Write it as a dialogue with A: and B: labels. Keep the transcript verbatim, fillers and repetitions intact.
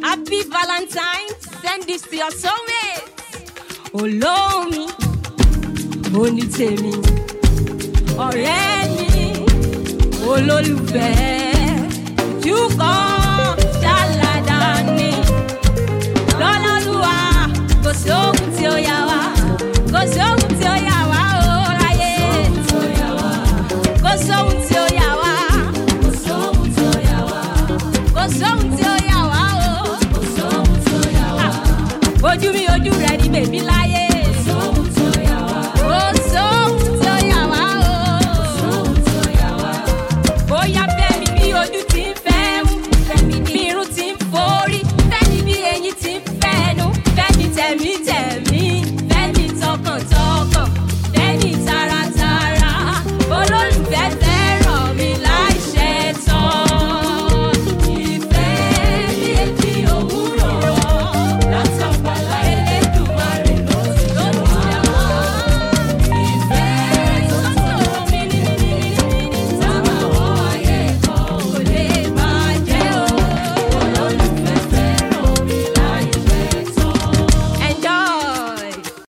A: Happy Valentine's. Send this to your soulmate. Olómi, onítèmi, ọ̀rẹ́ mi, olólùfẹ́, you call.